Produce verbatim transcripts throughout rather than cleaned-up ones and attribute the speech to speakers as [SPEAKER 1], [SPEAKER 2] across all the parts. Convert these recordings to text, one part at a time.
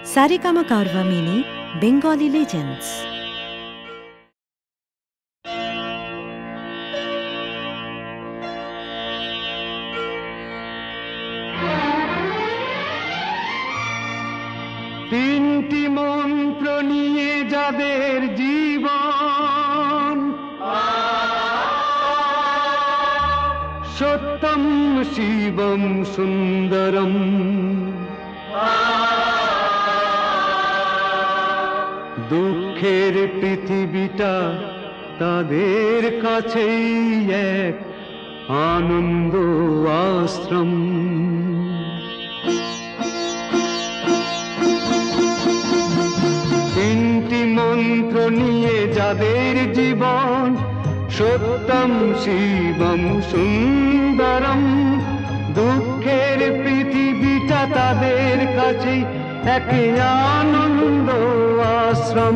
[SPEAKER 1] Saregama Carvaan mini Bengali legends.
[SPEAKER 2] তিনটি মন্ত্র নিয়ে যাদের জীবন, সত্যম শিবম সুন্দরম, দুঃখের পৃথিবীটা তাদের কাছেই এক আনন্দ আশ্রম। তিনটি মন্ত্র নিয়ে যাদের জীবন, সত্যম শিবম সুন্দরম, দুঃখের পৃথিবীটা তাদের কাছে এক আনন্দ আশ্রম।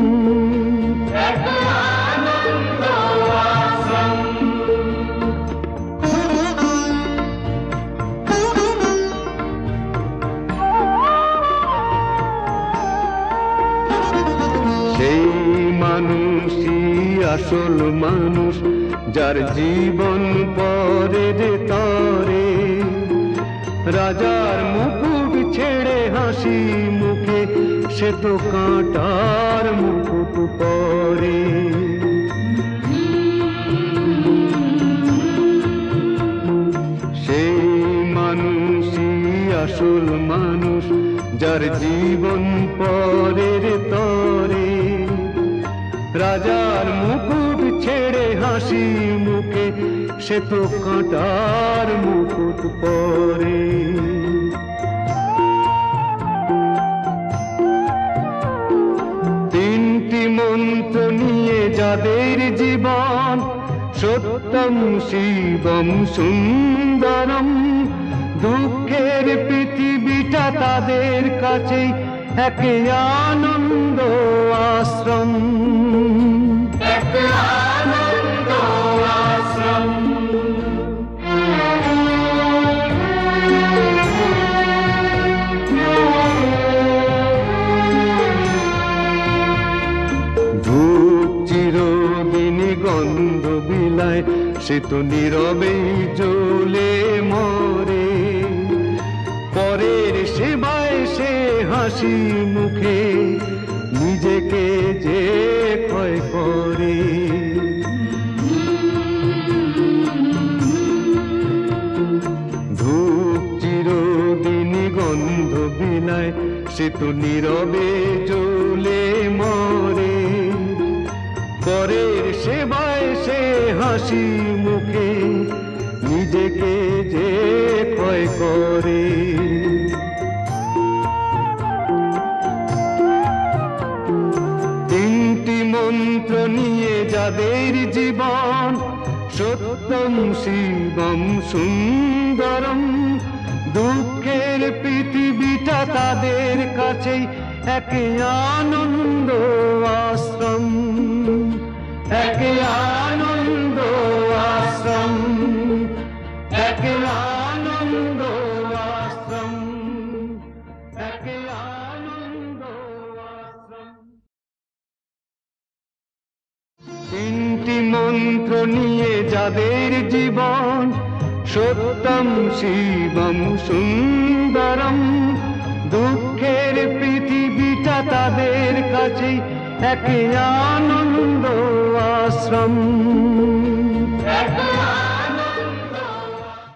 [SPEAKER 2] সেই মানুষই আসল মানুষ, যার জীবন পরের তরে, রাজার মুকুট ছেড়ে হাসি মুখে সে তো কাঁটার মুকুট পরে। সেই মানুষই আসল মানুষ, যার জীবন পরের তরে, রাজার মুকুট ছেড়ে হাসি মুখে সে তো কাঁটার মুকুট পরে। তিনটি মন্ত্র নিয়ে যাদের জীবন, সত্যম শিবম সুন্দরম, দুঃখের পৃথিবীটা তাদের কাছে এক আনন্দ আশ্রম। এক আনন্দ আশ্রম। ধূপ চিরদিনই গন্ধ বিলায়, সে তো নীরবেই জ্বলে মরে, পরের সেবায় সে হাসি মুখে নিজেকে যে ক্ষয় করে। ধূপ চিরদিনই গন্ধ বিলায়, সে তো নীরবে জ্বলে মরে, পরের সেবায় সে হাসি মুখে নিজেকে যে ক্ষয় করে। তিনটি মন্ত্র নিয়ে যাদের জীবন, সত্যম শিবম সুন্দরম, দুঃখের পৃথিবীটা তাদের কাছেই এক আনন্দ আশ্রম। এক আনন্দ আশ্রম। এক আনন্দ আশ্রম। এক আনন্দ আশ্রম। তিনটি মন্ত্র নিয়ে যাদের জীবন, সত্যম শিবম সুন্দরম, দুঃখের পৃথিবীটা তাদের কাছে এক আনন্দ আশ্রম।